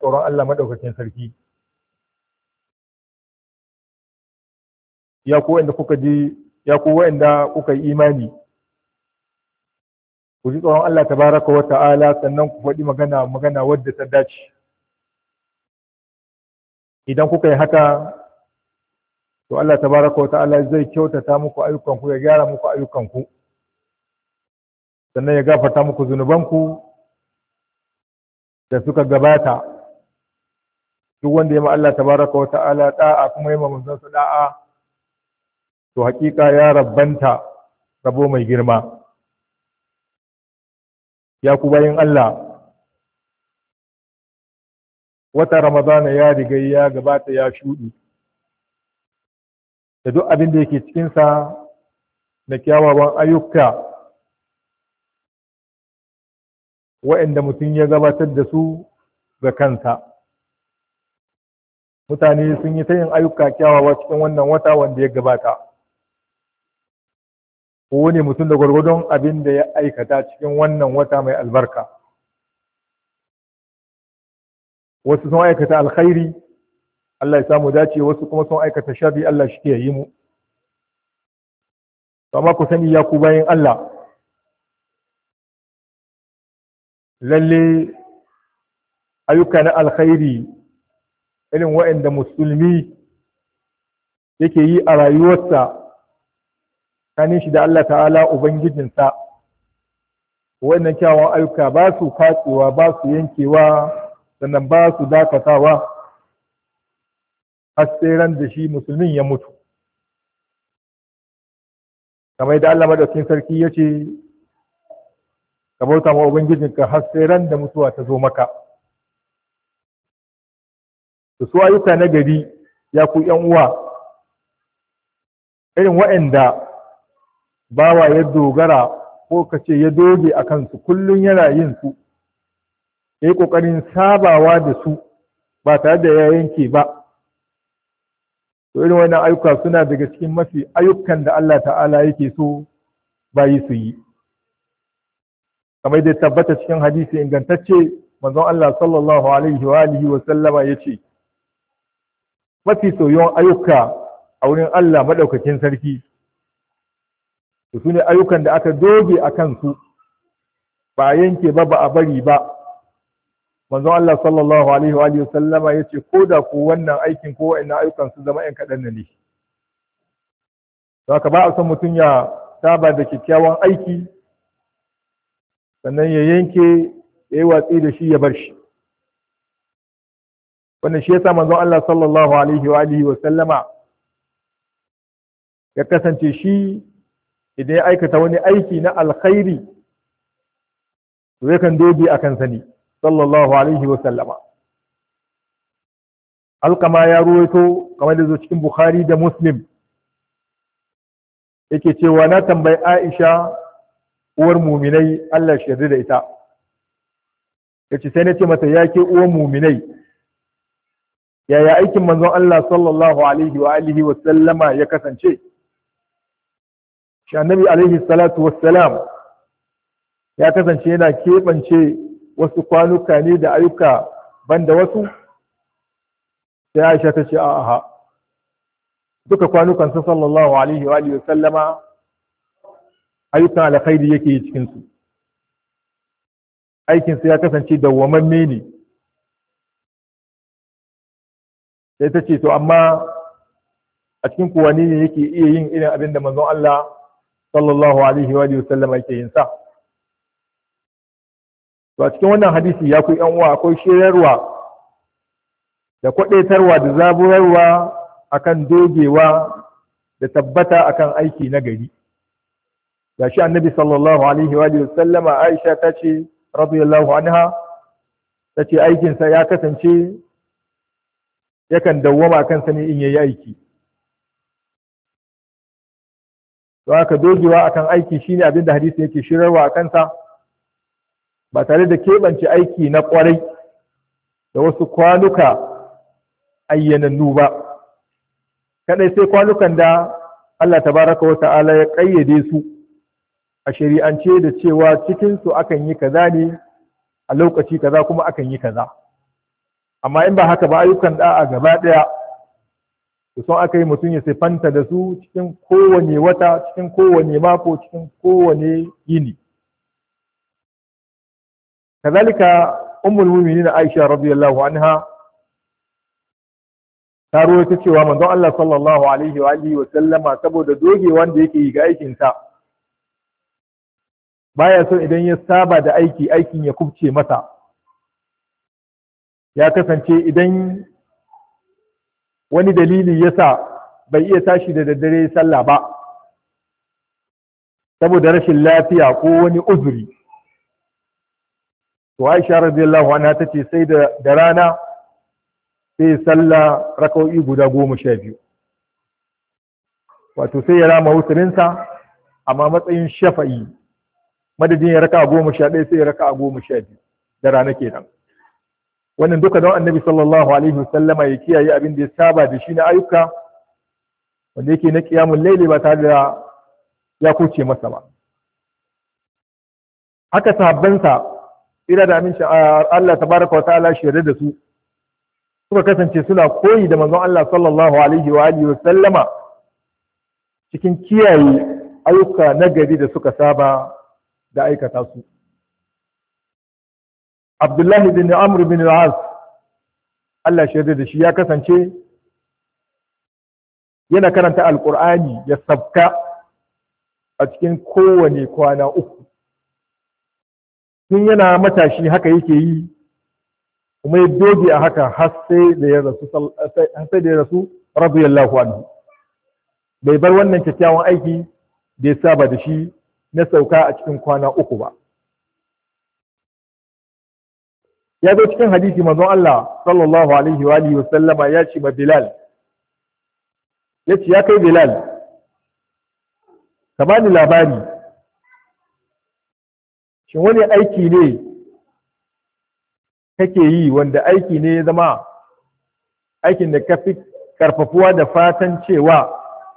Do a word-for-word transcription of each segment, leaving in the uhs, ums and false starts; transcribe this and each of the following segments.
tsoron Allah madaukakin sarki. Ya ku wanda kuka ji ya ku wanda kuka yi imani, ku ji tsoron Allah tabaraka wa ta'ala, sannan ku faɗi magana magana wadda ta dace. Idan kuka yi haka, to Allah tabaraka wa ta'ala zai kyautata muku ayyukanku, ya gyara muku ayyukanku, sannan ya gafarta muku zunubanku da suka gabata. Duk wanda ya ma Allah tabaraka wa ta'ala da'a kuma ya ma manzon da'a, to hakika ya rabbanta rabo mai girma. Ya ku bayin Allah, wata Ramadana ya riga ya gabata ya shuɗi, da duk abin da yake cikinsa na kyawawan ayyuka waɗanda mutum ya gabatar da su ga kansa. Mutane sun yi ta yin ayyuka kyawawa cikin wannan wata wanda ya gabata. Kowane mutum da gwargwadon abin da ya aikata cikin wannan wata mai albarka. Wasu sun aikata alkhairi, Allah ya samu dace, wasu kuma sun aikata sharri, Allah shi ke yi mu. Amma ku sani ya ku bayin Allah, lalle ayyuka na alkhairi irin waɗanda musulmi yake yi a rayuwarsa kanin shi da Allah ta'ala ubangijinsa, waɗannan kyawun ayyuka ba su katsewa, ba su yankewa, sannan ba su dakatawa har sai ran da shi musulmin ya mutu. Kamar da Allah madaukakin sarki ya ce, ka bauta ma ubangijinka har sai ran da mutuwa ta zo maka. Da su ayyuka na gari ya ku ƴan uwa, irin waɗanda bawa ya dogara ko ka ce ya doge a kansu, kullum yana yin su, ya yi ƙoƙarin sabawa da su ba tare da ya yanke ba. To irin wannan ayyuka suna daga cikin mafi ayyukan da Allah ta'ala yake so bayi su yi. Kamar da tabbata cikin hadisi ingantacce, manzon Allah sallallahu alaihi wa alihi wa sallama yace, mafi soyon ayyuka a wurin Allah madaukakin sarki to sune ayyukan da aka doge a kansu, ba a yanke ba, ba a bari ba. Manzon Allah sallallahu alaihi wa alihi wa sallama yace, ko da ku wannan aikin ko wa'annan ayyukan su zama 'yan kaɗan ne. To haka ba a son mutum ya saba da kyakkyawan aiki sannan ya yanke, ya yi watsi da shi, ya bar shi. Wannan shi yasa manzon Allah sallallahu alaihi wa alihi wa sallama ya kasance shi idan ya aikata wani aiki na alkhairi to yakan doge a kansa ne, sallallahu alaihi wa sallama. Alkama ya ruwaito kamar da zo cikin Bukhari da Muslim, yake cewa na tambayi Aisha uwar muminai, Allah shi yarda da ita, yace sai na ce mata, ya ke uwar muminai, yaya aikin manzon Allah sallallahu alaihi wa alihi wa sallama ya kasance? Shi annabi alaihi salatu wassalam ya kasance yana keɓance wasu kwanuka ne da ayyuka banda wasu? Sai Aisha ta ce a'a, duka kwanukan sa sallallahu alaihi wa alihi wa sallama ayyukan alkhairi yake yi cikin su. Aikin sa ya kasance dawwamamme ne. Sai ta ce to amma a cikin kuwani ne yake iya yin irin abin da manzon Allah sallallahu alaihi wa alihi wa sallama yake yin sa? To a cikin wannan hadisi ya ku ƴan uwa, akwai shirarwa da kwadaitarwa da zaburarwa akan dogewa da tabbata akan aiki na gari. Gashi annabi sallallahu alaihi wa sallama, Aisha ta ce radiyallahu anha, ta ce aikinsa ya kasance yakan dawwama kansa ne in yayi aiki. To haka dogewa akan aiki shine abin da hadisi yake shirarwa a kansa, ba tare da keɓance aiki na ƙwarai da wasu kwanuka ayyanannu ba, kadai sai kwanukan da Allah tabaraka wa ta'ala ya ƙayyade su a shari'ance da cewa cikinsu akan yi kaza ne a lokaci kaza kuma akan yi kaza. amma in ba haka ba ayyukan da'a gaba ɗaya to son aka yi mutum ya siffanta da su cikin kowane wata, cikin kowane mako, cikin kowane yini. kazalika ummul mu'minin Aisha radiyallahu anha ta rawaito cewa manzon Allah sallallahu alaihi wa alihi wa sallama saboda doge wanda yake yi ga aikin sa baya so idan ya saba da aiki aikin ya kubce masa. Ya kasance idan wani dalili yasa bai iya tashi da daddare sallah ba saboda rashin lafiya ko wani uzuri, to Aisha radiyallahu anha tace sai da da rana sai sallah raka'o'i guda goma sha biyu, wato sai ya rama wuturinsa amma matsayin shafa'i, madadin ya raka goma sha ɗaya sai ya raka goma sha biyu da rana kenan. Wannan duka don annabi sallallahu alaihi wasallama ya kiyaye abin da ya saba da shi na ayyuka wanda yake na kiyamun laili ba tare da ya kuce masa ba. Haka sahabbansa ira da aminci Allah tabaraka wa ta'ala shirye da su suka kasance suna koyi da manzon Allah sallallahu alaihi wa alihi wasallama cikin kiyaye ayyuka na gari da suka saba da aikata su. Abdullahi bin Amr bin al-As Allah shaida da shi ya kasance yana karanta alkur'ani ya sabka a cikin kowane kwana uku. Tun yana matashi haka yake yi kuma ya doge a haka har sai da ya rasu har sai da ya rasu radiyallahu anhu. Bai bar wannan kyakkyawan aiki da ya saba da shi na sauka a cikin kwana uku ba. Ya zo cikin hadisi manzon Allah sallallahu alaihi wa alihi wa sallama ya ce ma Bilal, ya ce ya kai Bilal, ka bani labari, shin wani aiki ne kake yi wanda aiki ne ya zama aikin da ka fi karfafuwa da fatan cewa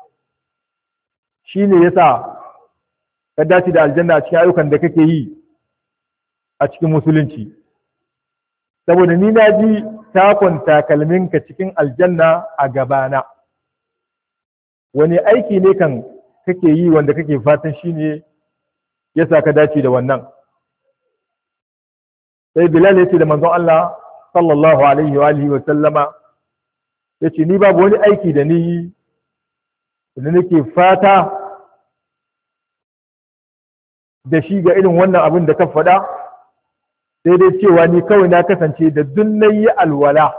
shi ne ya sa ka dace da aljanna a cikin ayyukan da kake yi a cikin musulunci? Saboda ni na ji takon takalminka cikin aljanna a gabana. Wani aiki ne kan kake yi wanda kake fatan shi ne ya sa ka dace da wannan? Sai Bilal ya ce da manzon Allah sallallahu alaihi wa alihi wa sallama, ya ce ni babu wani aiki da ni da nake fata da shi ga irin wannan abin da ka faɗa, sai dai cewa ni kawai na kasance da duk na yi alwala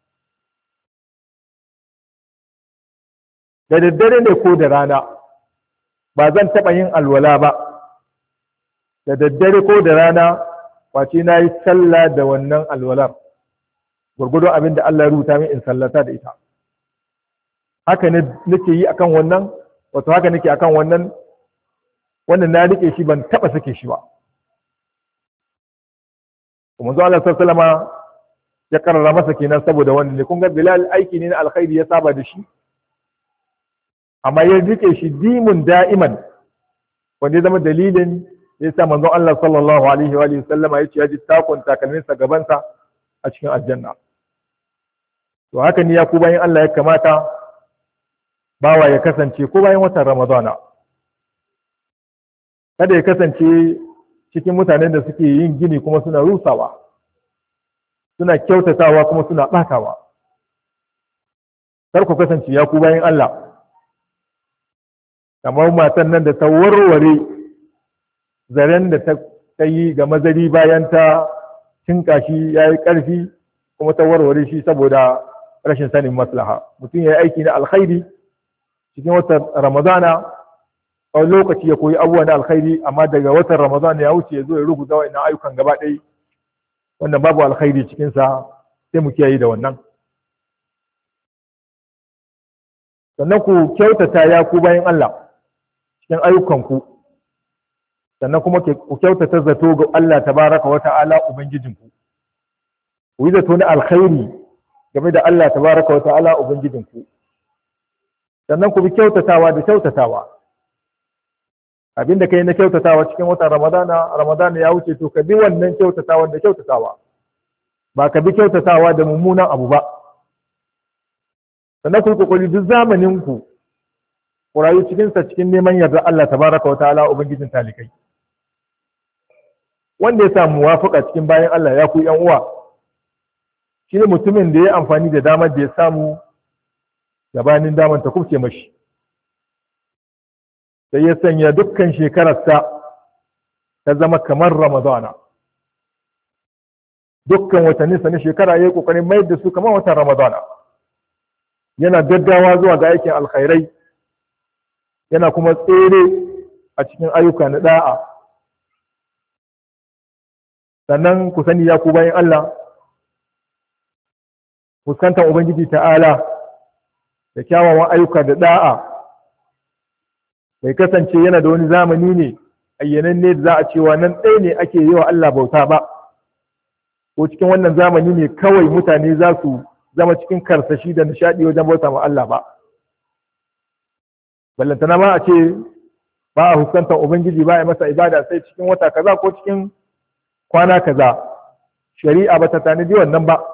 da daddare ne ko da rana, ba zan taɓa yin alwala ba da daddare ko da rana wace na yi sallah da wannan alwalar gurgudun abin da Allah ya rubuta min in sallata da ita. Haka ne nake yi akan wannan, wato haka nake akan wannan, wannan na rike shi ban taɓa sake shi ba. Manzo Allah sallallahu alaihi wasallam ya karara masa kenan saboda wannan ne. Kun ga Bilal aiki ne na alkhairi ya saba da shi, amma ya rike shi dimun da'iman, wanda ya zama dalilin da ya sa manzo Allah sallallahu alaihi wa sallama ya ce ya ji takon takalminsa gabansa a cikin aljanna. To haka ne ya ku bayan Allah ya kamata bawa ya kasance ko bayan watan Ramadana. Kada ya kasance cikin mutanen da suke yin gini kuma suna rusawa, suna kyautatawa kuma suna ɓatawa. Kar ku kasance ya ku bayan Allah kamar matan nan da ta warware zaren da ta yi ga mazari bayan ta cinka shi ya yi ƙarfi kuma ta warware shi saboda rashin sanin maslaha. Mutum ya yi aiki na alkhairi cikin watan Ramadana, a lokaci ya koyi abubuwa na alkhairi, amma daga watan Ramadan ya wuce ya zo ya rubuta wa'annan ayyukan gaba ɗaya, wannan babu alkhairi cikinsa, sai mu kiyaye da wannan. Sannan ku kyautata ya ku bayan Allah cikin ayyukanku, sannan kuma ku kyautata zato ga Allah tabaraka wa ta'ala ubangijinku. Ku yi zato na alkhairi game da Allah tabaraka wa ta'ala ubangijinku. Sannan ku bi kyautatawa da kyautatawa. Abin da kai na kyautatawa cikin watan Ramadana, Ramadana ya wuce, to ka bi wannan kyautatawa da kyautatawa. ba ka bi kyautatawa da mummunan abu ba. Sannan ku yi kokari duk zamanin ku ku rayu cikinsa cikin neman yarda Allah tabaraka wa ta'ala ubangijin talikai. Wanda ya samu muwafaka cikin bayan Allah ya ku yan uwa shi ne mutumin da ya amfani da damar da ya samu gabanin damar ta kubce mashi, sai ya sanya dukkan shekararsa ta zama kamar Ramadana. Dukkan watanninsa na shekara ya yi ƙoƙarin mayar da su kamar watan Ramadana, yana gaggawa zuwa ga aikin alkhairai, yana kuma tsere a cikin ayyuka na da'a. Sannan ku sani ya ku bayan Allah, fuskantar Ubangiji ta'ala da kyawawan ayyuka da da'a bai kasance yana da wani zamani ne ayyananne da za a cewa nan ɗaya ne ake yi wa Allah bauta ba, ko cikin wannan zamani ne kawai mutane za su zama cikin karsashi da nishaɗi wajen bauta ma Allah ba. Ballantana ma a ce ba a fuskantar Ubangiji ba a masa ibada sai cikin wata kaza ko cikin kwana kaza, shari'a ba ta tanadi wannan ba.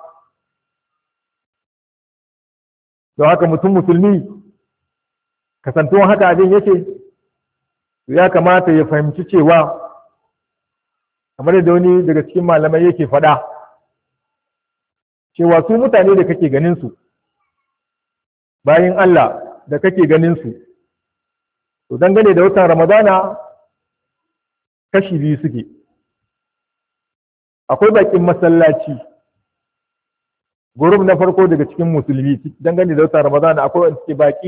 Don haka mutum musulmi kasantuwan haka abin yake, ya kamata ya fahimci cewa kamar yadda wani daga cikin malamai yake faɗa cewa su mutane da kake ganin su, bayan Allah da kake ganin su, to dangane da watan Ramadana kashi biyu suke. Akwai bakin masallaci, gurub na farko daga cikin musulmi dangane da watan Ramadana akwai wanda suke baki